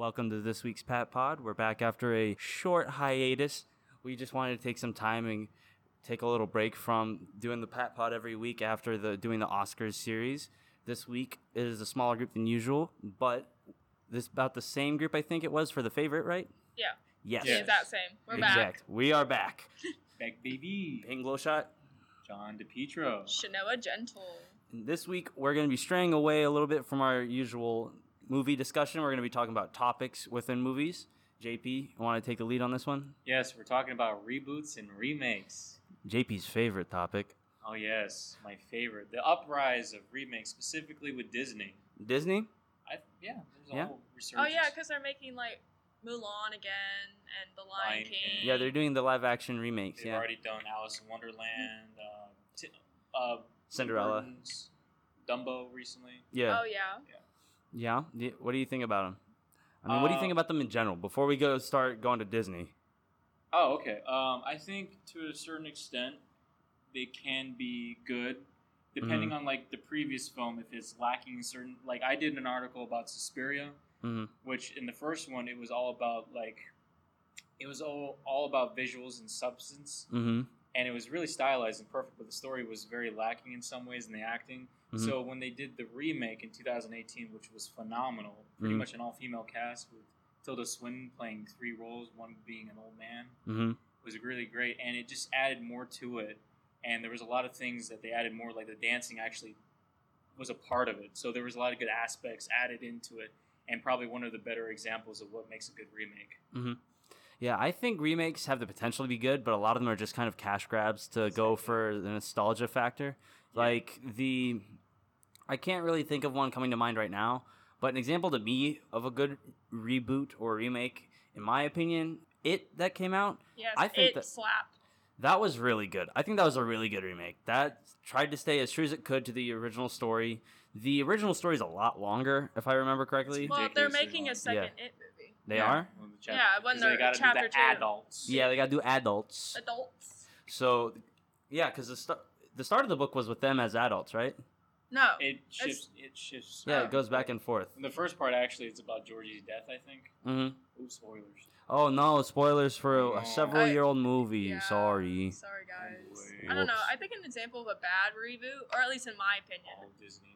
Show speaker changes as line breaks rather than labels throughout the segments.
Welcome to this week's Pat Pod. We're back after a short hiatus. We just wanted to take some time and take a little break from doing the Pat Pod every week after doing the Oscars series. This week it is a smaller group than usual, but this about the same group I think it was for the favorite, right?
Yeah.
Yes.
It's that same. We're back.
We are back.
Back baby.
Pink Glowshot.
John DePietro.
Shanoa Gentle.
This week we're going to be straying away a little bit from our usual movie discussion. We're going to be talking about topics within movies. JP, you want to take the lead on this one?
Yes, we're talking about reboots and remakes.
JP's favorite topic.
Oh yes, my favorite. The uprise of remakes, specifically with Disney.
Disney?
There's a whole research.
Oh yeah, because they're making like Mulan again and The Lion King.
Yeah, they're doing the live action remakes.
They've already done Alice in Wonderland,
Cinderella,
Dumbo recently.
Yeah.
Oh yeah.
Yeah. What do you think about them? I mean, what do you think about them in general? Before we start going to Disney.
Oh, okay. I think to a certain extent they can be good, depending on like the previous film. If it's lacking certain, like I did an article about Suspiria, which in the first one it was all about all about visuals and substance, and it was really stylized and perfect. But the story was very lacking in some ways in the acting. So when they did the remake in 2018, which was phenomenal, pretty much an all-female cast with Tilda Swinton playing 3 roles, one being an old man, was really great, and it just added more to it. And there was a lot of things that they added more, like the dancing actually was a part of it. So there was a lot of good aspects added into it, and probably one of the better examples of what makes a good remake.
Yeah, I think remakes have the potential to be good, but a lot of them are just kind of cash grabs to go for the nostalgia factor. Yeah. I can't really think of one coming to mind right now, but an example to me of a good reboot or remake, in my opinion, that came out.
Yes,
I think
it slapped.
That was really good. I think that was a really good remake. That tried to stay as true as it could to the original story. The original story is a lot longer, if I remember correctly.
Well, they're making a second It movie.
They are?
When they're chapter 2.
Adults.
Yeah, they got to do adults.
Adults.
So, yeah, because the start of the book was with them as adults, right?
No.
It shifts.
Yeah, it goes back and forth.
In the first part, actually, it's about Georgie's death, I think. Ooh, spoilers.
Oh, no, spoilers for a several-year-old movie.
Yeah,
sorry.
Sorry, guys.
Whoops.
I don't know. I think an example of a bad reboot, or at least in my opinion.
All Disney.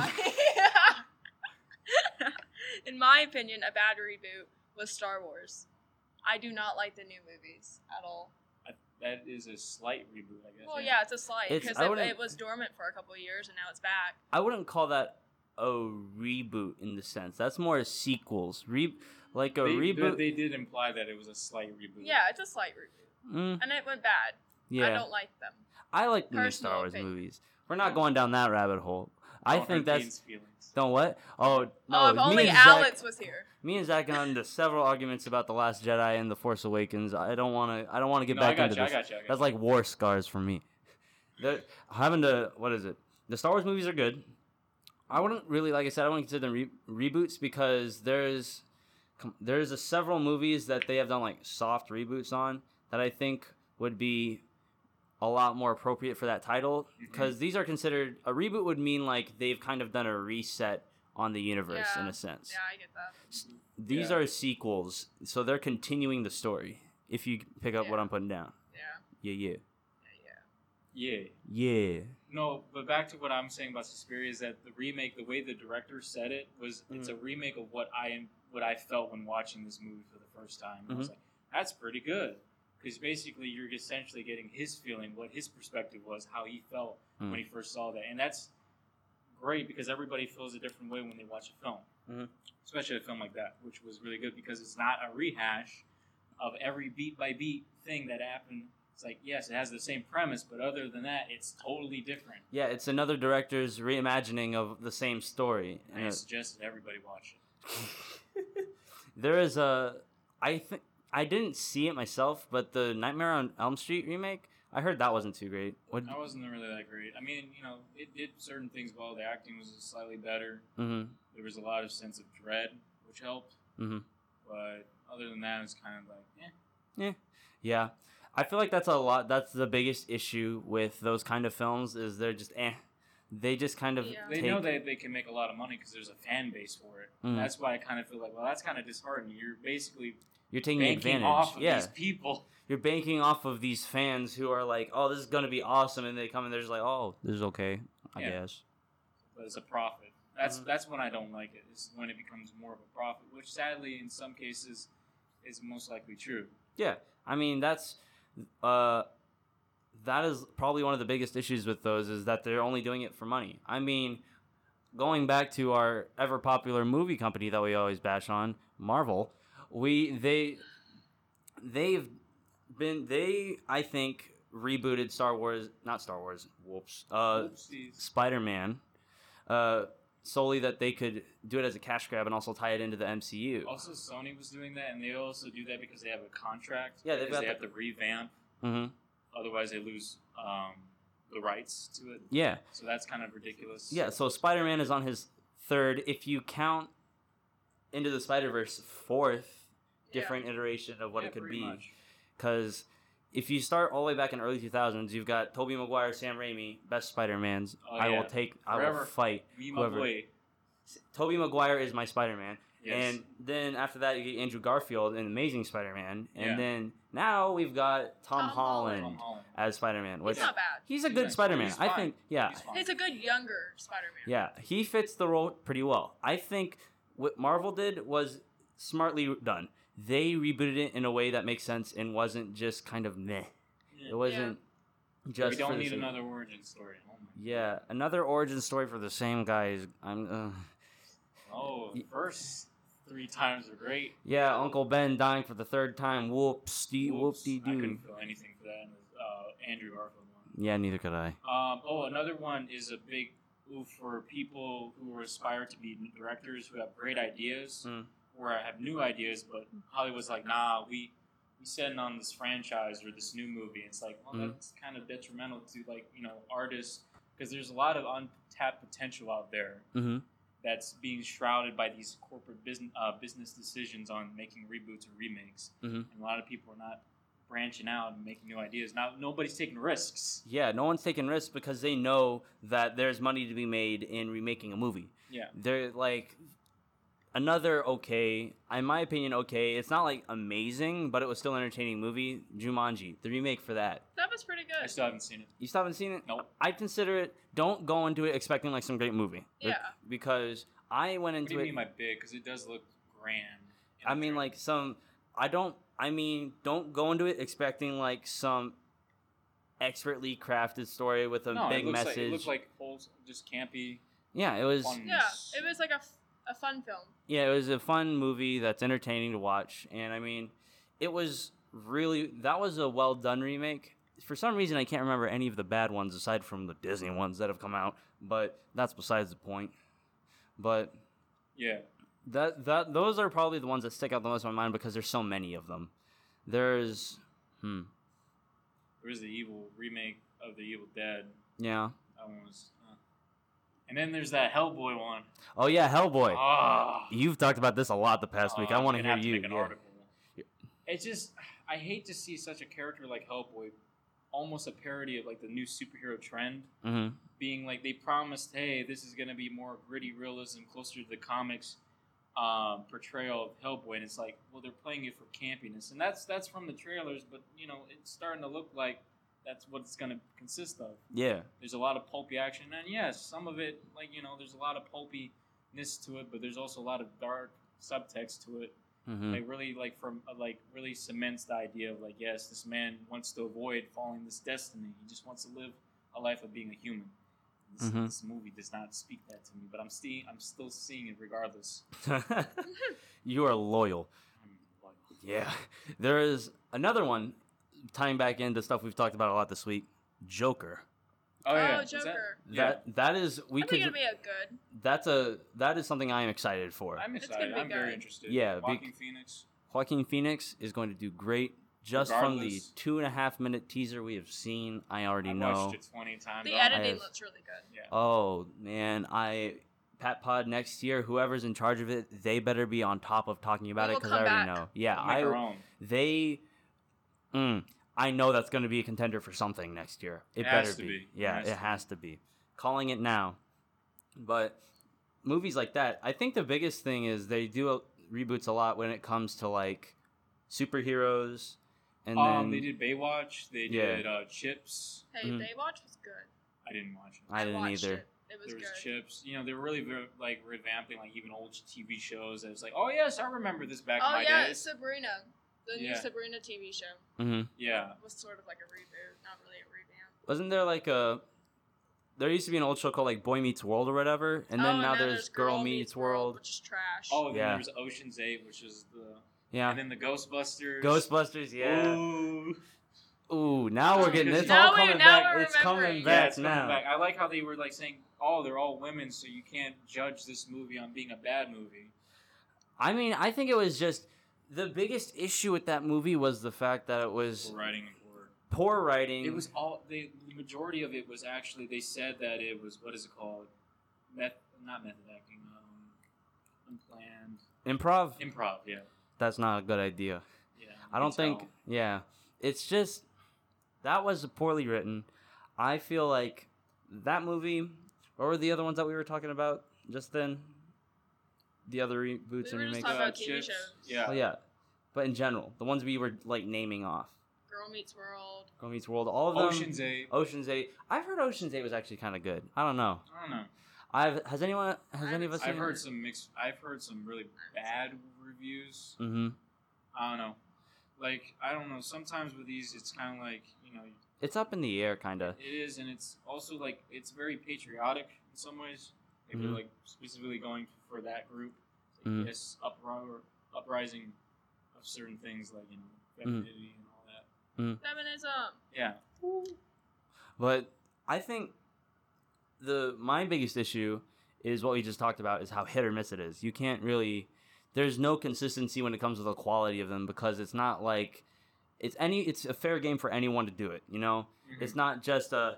In my opinion, a bad reboot was Star Wars. I do not like the new movies at all.
That is a slight reboot, I guess.
Well, yeah, it's a slight because it was dormant for a couple of years and now it's back.
I wouldn't call that a reboot in the sense. That's more sequels. Reboot.
They did imply that it was a slight reboot.
Yeah, it's a slight reboot. And it went bad.
Yeah.
I don't like them.
I like the new Star Wars movies. We're not going down that rabbit hole. I think that's...
feelings.
Don't what? Oh, no.
If only Alex was here.
Me and Zach got into several arguments about The Last Jedi and The Force Awakens. I don't want to get back into this.
I got you.
That's like war scars for me. What is it? The Star Wars movies are good. I wouldn't really, like I said, I wouldn't consider them reboots because there's several movies that they have done like soft reboots on that I think would be a lot more appropriate for that title because these are considered a reboot would mean like they've kind of done a reset on the universe in a sense.
Yeah, I get that.
These are sequels, so they're continuing the story. If you pick up what I'm putting down. Yeah.
No, but back to what I'm saying about Suspiria is that the remake, the way the director said it was, it's a remake of what I felt when watching this movie for the first time. I was like, that's pretty good. Because basically you're essentially getting his feeling, what his perspective was, how he felt when he first saw that. And that's great because everybody feels a different way when they watch a film. Especially a film like that, which was really good because it's not a rehash of every beat-by-beat thing that happened. It's like, yes, it has the same premise, but other than that, it's totally different.
Yeah, it's another director's reimagining of the same story.
And I suggest that everybody watch it.
There is I didn't see it myself, but the Nightmare on Elm Street remake, I heard that wasn't too great.
That wasn't really that great. I mean, it did certain things well. The acting was slightly better. There was a lot of sense of dread, which helped. But other than that, it was kind of like,
Yeah. I feel like that's the biggest issue with those kind of films is they're just they just kind of
Yeah.
They
take.
know that they can make a lot of money because there's a fan base for it.
Mhm.
That's why I kind of feel like, well, that's kind of disheartening. You're basically
You're taking
banking
advantage.
off of
Yeah,
these people.
you're banking off of these fans who are like, "Oh, this is gonna be awesome," and they come and they're just like, "Oh, this is okay, I
Yeah.
guess."
But it's a profit. That's
Mhm.
that's when I don't like it. Is when it becomes more of a profit, which sadly in some cases is most likely true.
Yeah, I mean that is probably one of the biggest issues with those is that they're only doing it for money. I mean, going back to our ever popular movie company that we always bash on, Marvel, they I think rebooted not Star Wars, whoops,
Oopsies.
Spider-Man, solely that they could do it as a cash grab and also tie it into the MCU.
Also, Sony was doing that, and they also do that because they have a contract.
Yeah, they've
because
got
they have to revamp.
Mm-hmm.
Otherwise, they lose the rights to it.
Yeah.
So that's kind of ridiculous.
Yeah, so Spider-Man is on his third, if you count Into the Spider-Verse, fourth different iteration of what
Yeah,
it could
pretty
be.
much.
Because if you start all the way back in early 2000s, you've got Tobey Maguire, Sam Raimi, best Spider-Mans.
Oh,
I
yeah.
will
Forever.
fight
Me, my
whoever.
boy.
Tobey Maguire is my Spider-Man.
Yes.
And then after that, you get Andrew Garfield in Amazing Spider-Man. And
Yeah.
then now we've got Tom Holland
Tom Holland.
as Spider-Man.
He's
Which
not bad.
he's a
He's
good
nice.
Spider-Man.
He's
I
fine.
think, yeah.
He's fine.
He's a good younger Spider-Man.
Yeah, he fits the role pretty well. I think what Marvel did was smartly done. They rebooted it in a way that makes sense and wasn't just kind of meh. It wasn't just.
we
for
don't
the
need
sake-
another origin story. Oh my.
Yeah, another origin story for the same guys.
Oh, the first 3 times are great.
Yeah, Uncle Ben dying for the third time.
Oops,
Whoop-de
I
doo.
couldn't feel anything for that in the Andrew Garfield one.
Yeah, neither could I.
Another one is a big oof for people who aspire to be directors who have great ideas
Mm.
or have new ideas, but Hollywood's like, nah, we setting on this franchise or this new movie. It's like, well,
Mm.
that's kind of detrimental to artists because there's a lot of untapped potential out there
Mm-hmm.
that's being shrouded by these corporate business decisions on making reboots or remakes.
Mhm.
And a lot of people are not branching out and making new ideas. Now, nobody's taking risks.
Yeah, no one's taking risks because they know that there's money to be made in remaking a movie.
Yeah.
They're like another okay, in my opinion, okay. It's not like amazing, but it was still an entertaining movie. Jumanji, the remake for that.
That was pretty
I
good.
still haven't seen it.
You still haven't seen it?
Nope.
I consider it. Don't go into it expecting like some great movie.
Yeah.
Because I went
What
into
do you
it.
mean by big? Because it does look grand. in
I
the
mean,
trailer.
like some. I don't. I mean, don't go into it expecting like some expertly crafted story with a
no,
big
it looks
message.
Like, it looks like old, just campy.
Yeah, it was.
Fun.
Yeah, it was like a fun film.
Yeah, it was a fun movie that's entertaining to watch, and I mean, it was really that was a well done remake. For some reason, I can't remember any of the bad ones aside from the Disney ones that have come out, but that's besides the point. But
Yeah.
those are probably the ones that stick out the most in my mind because there's so many of them. There's
There was the evil remake of The Evil Dead.
yeah.
That one was. And then there's that Hellboy one.
Oh yeah, Hellboy.
Ah.
You've talked about this a lot the past week. I
I'm
want to
gonna
hear
have
you.
make an
Yeah.
article. It's just I hate to see such a character like Hellboy, almost a parody of like the new superhero trend,
Mm-hmm.
being like they promised, hey, this is gonna be more gritty realism, closer to the comics portrayal of Hellboy, and it's like, well, they're playing it for campiness, and that's from the trailers, but it's starting to look like that's what it's gonna consist of.
Yeah.
There's a lot of pulpy action, and yes, some of it, there's a lot of pulpiness to it, but there's also a lot of dark subtext to it.
Mm-hmm.
Really cements the idea of like, yes, this man wants to avoid following this destiny. He just wants to live a life of being a human. This movie does not speak that to me, but I'm still seeing it regardless.
You are loyal.
I'm like,
Yeah. There is another one tying back into stuff we've talked about a lot this week. Joker.
oh yeah,
Oh, Joker.
That is
I think it'll be a good.
that is something I am excited for.
I'm
It's
excited.
gonna be
I'm very
good.
interested.
Yeah,
Joaquin Phoenix.
Joaquin Phoenix is going to do great. Just from the
Regardless.
2.5-minute teaser we have seen, I already
I
know.
watched it 20 times.
The
Oh,
editing
have-
looks really good.
Yeah.
Oh man, Pat Pod next year, whoever's in charge of it, they better be on top of talking about
We
it
will
because I
come
already
back.
know. Yeah,
We'll make our own.
they. I know that's going to be a contender for something next year. It
It has
better
to
be.
be.
Yeah,
It has
it
to
has to be calling it now. But movies like that, I think the biggest thing is they do reboots a lot when it comes to like superheroes, and then
they did Baywatch. They
Yeah.
did Chips.
Hey,
Mhm.
Baywatch was good.
I didn't watch it.
I didn't
watched
either.
It was
There was
good.
Chips. You know, they were really like revamping like even old TV shows. It was like, oh yes, I remember this back in
Oh
my
yeah,
days.
Sabrina. The new
Yeah.
Sabrina TV show
Hmm.
Yeah.
was sort of like a reboot, not really a revamp.
Wasn't there like a? There used to be an old show called like Boy Meets World or whatever, and then now there's Girl Meets World.
which is trash.
Oh, then
Yeah.
there was Ocean's 8, which is the
Yeah,
and then the Ghostbusters.
Ghostbusters. Yeah.
Ooh.
Ooh, now we're getting it's
Now
all
we-
coming
now
back.
we're
It's coming
remembering.
back
Yeah, it's coming
now.
back. I like how they were like saying, "Oh, they're all women, so you can't judge this movie on being a bad movie."
I mean, I think it was just the biggest issue with that movie was the fact that it was
For writing and for
poor writing.
it was all the majority of it was actually they said that it was what is it called? Not method acting. Unplanned
improv.
improv. Yeah,
That's not a good idea.
yeah.
I don't think. Yeah, it's just that was poorly written. I feel like that movie, or the other ones that we were talking about just then, the other reboots
We
and
were just
remakes.
talking about TV
Chips.
shows.
Yeah.
Oh yeah, but in general, the ones we were like naming off,
Girl Meets World.
Girl Meets World, all of them.
Ocean's 8.
Ocean's 8. I've heard Ocean's 8 was actually kind of good. I don't know.
I don't know.
Has any of us seen
I've heard some mixed. I've heard some really bad reviews.
Mm-hmm.
I don't know. Like I don't know. Sometimes with these, it's kind of like
It's up in the air, kind of.
it is, and it's also like it's very patriotic in some ways. If
Mhm.
you're like specifically going for that group, like,
Mhm.
yes, uprising of certain things like femininity and all that.
Feminism.
Yeah,
But I think my biggest issue is what we just talked about is how hit or miss it is. You can't really. There's no consistency when it comes to the quality of them because it's not like it's a fair game for anyone to do it. You know, it's not just the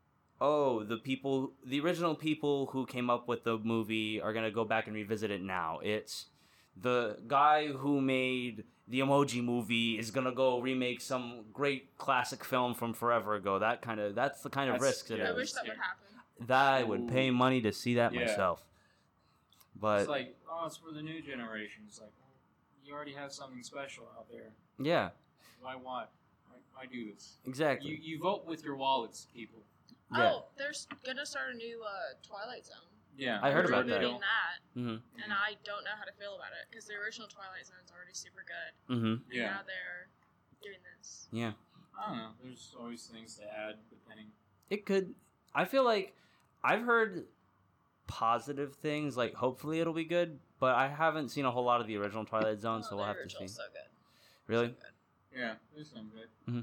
original people who came up with the movie are gonna go back and revisit it now. It's the guy who made the Emoji Movie is gonna go remake some great classic film from forever ago. That's the kind of
That's-
risk it
yeah,
I
is.
wish that would happen.
That I would pay money to see that
Yeah.
myself. But
it's like it's for the new generation. It's like you already have something special out there.
yeah,
Why do this?
exactly.
You vote with your wallets, people.
Yeah.
Oh, there's gonna start a new Twilight Zone.
Yeah,
I heard
They're
about that.
rebooting that,
Mm-hmm.
and I don't know how to feel about it because the original Twilight Zone's already super good.
Mm-hmm.
And
Yeah,
now they're doing this.
Yeah.
I don't know. There's always things to add depending.
It could. I feel like I've heard positive things. Like hopefully it'll be good, but I haven't seen a whole lot of the original Twilight Zone, so
Oh,
we'll
the
have to see.
original's so good.
Really?
So good.
Yeah, there's some good.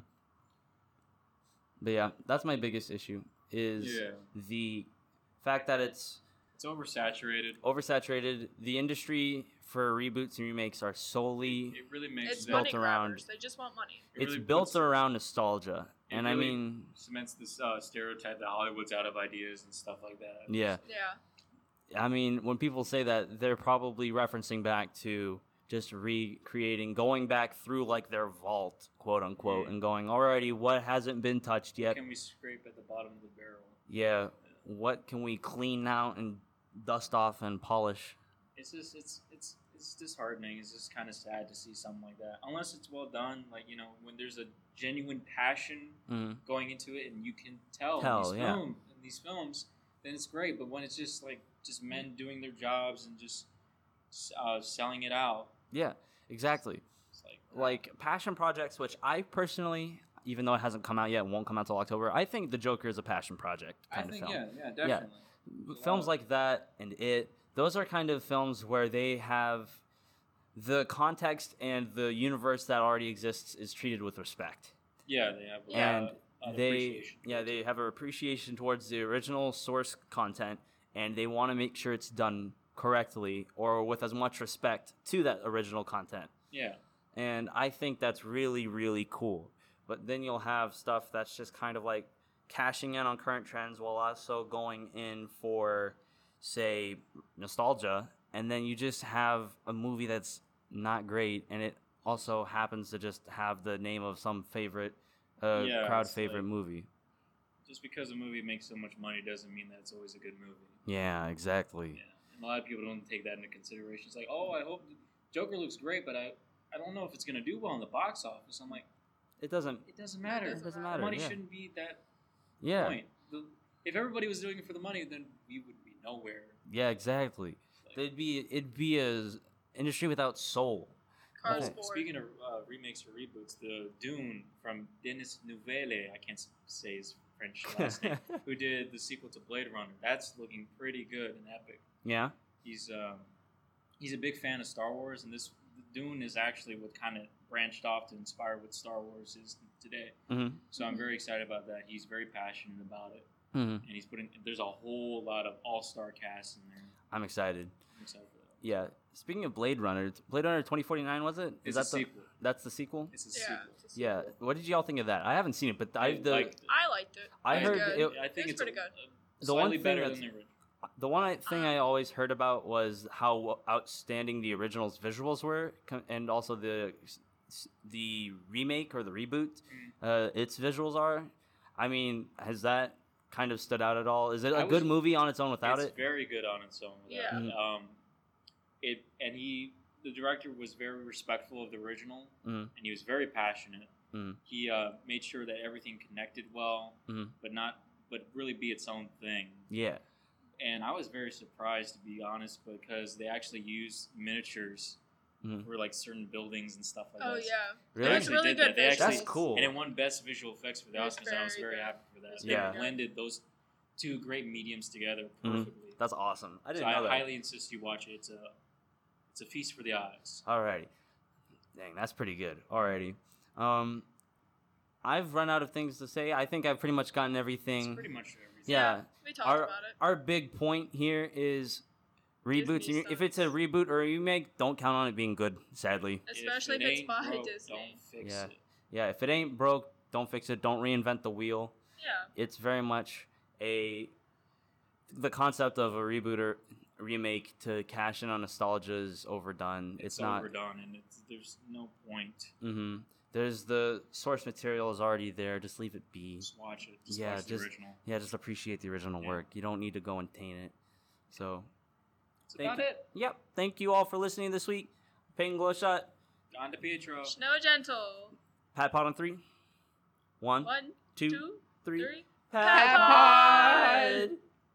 But yeah, that's my biggest issue is
Yeah,
the fact that it's
it's oversaturated.
oversaturated. The industry for reboots and remakes are solely
It really makes
It's
that
money
built around-
grabbers. They just want money.
it
it's
really
built
puts-
around nostalgia.
it
And
really
I mean,
cements this stereotype that Hollywood's out of ideas and stuff like that.
yeah.
Yeah.
I mean, when people say that, they're probably referencing back to just recreating, going back through like their vault, quote unquote,
Yeah.
and going, alrighty, what hasn't been touched yet?
Can we scrape at the bottom of the barrel?
Yeah, what can we clean out and dust off and polish?
It's just it's disheartening. It's just kind of sad to see something like that. Unless it's well done, like when there's a genuine passion
Mm.
going into it, and you can tell,
Yeah.
in these films, then it's great. But when it's just men doing their jobs and just selling it out,
Yeah, exactly.
it's
Like passion projects, which I personally, even though it hasn't come out yet, won't come out till October. I think The Joker is a passion project
I
kind
think
of film.
yeah, definitely.
Films like that and those are kind of films where they have the context and the universe that already exists is treated with respect.
Yeah, they have
And
an
they
appreciation towards
they have an appreciation towards the original source content, and they want to make sure it's done correctly or with as much respect to that original content.
Yeah,
And I think that's really, really cool. But then you'll have stuff that's just kind of like cashing in on current trends while also going in for, say, nostalgia. And then you just have a movie that's not great, and it also happens to just have the name of some favorite,
Yeah,
crowd
it's
favorite
like-
movie.
just because a movie makes so much money doesn't mean that it's always a good movie.
Yeah, exactly.
Yeah. And a lot of people don't take that into consideration. It's like, oh, I hope Joker looks great, but I don't know if it's gonna do well in the box office. I'm like,
It doesn't.
it doesn't matter.
It doesn't
matter.
Money
Yeah.
shouldn't be that
Yeah.
point. If everybody was doing it for the money, then we would be nowhere.
Yeah, exactly.
Like,
It'd be a industry without soul.
Cars
Okay.
Ford.
speaking of remakes or reboots, the Dune from Denis Nouvelle, I can't say his French last name, who did the sequel to Blade Runner. That's looking pretty good and epic.
Yeah.
He's a big fan of Star Wars, and this Dune is actually what kind of branched off to inspire what Star Wars is today.
Mm-hmm.
So I'm very excited about that. He's very passionate about it,
Mm-hmm.
and he's putting. There's a whole lot of all-star cast in there.
I'm excited.
I'm excited for that.
Yeah. Speaking of Blade Runner 2049 was it?
It's
that
a sequel.
That's the sequel?
It's a
Yeah.
sequel.
it's a
Yeah.
sequel.
What did y'all think of that? I haven't seen it, but
I liked it.
I liked it.
I
It was
heard
good.
it-
I think
It's
it's
pretty good.
The one
slightly
thing
better
that's-
than the original.
The one thing I always heard about was how outstanding the original's visuals were, and also the remake or the reboot, its visuals are. I mean, has that kind of stood out at all? Is it a good movie on its own without
It's
it?
very good on its own. Without
Yeah.
it. The director was very respectful of the original,
Mhm.
and he was very passionate.
Mhm.
He made sure that everything connected well,
Mhm.
but really be its own thing.
Yeah.
And I was very surprised, to be honest, because they actually used miniatures
Mhm.
for like certain buildings and stuff like
Oh
that.
yeah.
Really?
There's really
did that.
good
They
visuals.
That's cool.
And it won Best Visual Effects for the
It was
Oscars, and I was
very
very
good.
happy for that.
It was
They
very
good.
blended those two great mediums together
Mhm.
perfectly.
That's awesome. I
So
didn't
I
know that.
highly insist you watch it. It's a feast for the eyes.
Alrighty. Dang, that's pretty good. Alrighty. I've run out of things to say. I think I've pretty much gotten
It's
everything.
pretty much everything.
Yeah.
We talked
Our
about it.
our big point here is reboots.
Disney
If it's a
stunts.
reboot or a remake, don't count on it being good. Sadly.
Especially if
it
it's
ain't
by
broke,
Disney.
Don't fix
Yeah.
it.
Yeah. If it ain't broke, don't fix it. Don't reinvent the wheel.
Yeah.
It's very much the concept of a reboot or remake to cash in on nostalgia is overdone.
It's
not.
overdone, and there's no point.
Mm-hmm. There's the source material is already there. Just leave it be.
Just watch it. Just
Yeah,
watch the
just-
original.
Yeah, just appreciate the original
Yeah.
work. You don't need to go and taint it. So,
That's
Thank
about
you.
it.
yep. Thank you all for listening this week. Peyton Glowshot,
On to Pietro.
Snow Gentle.
Pat Pod on 3. 1,
1,
2,
2,
3.
3.
Pat Pod!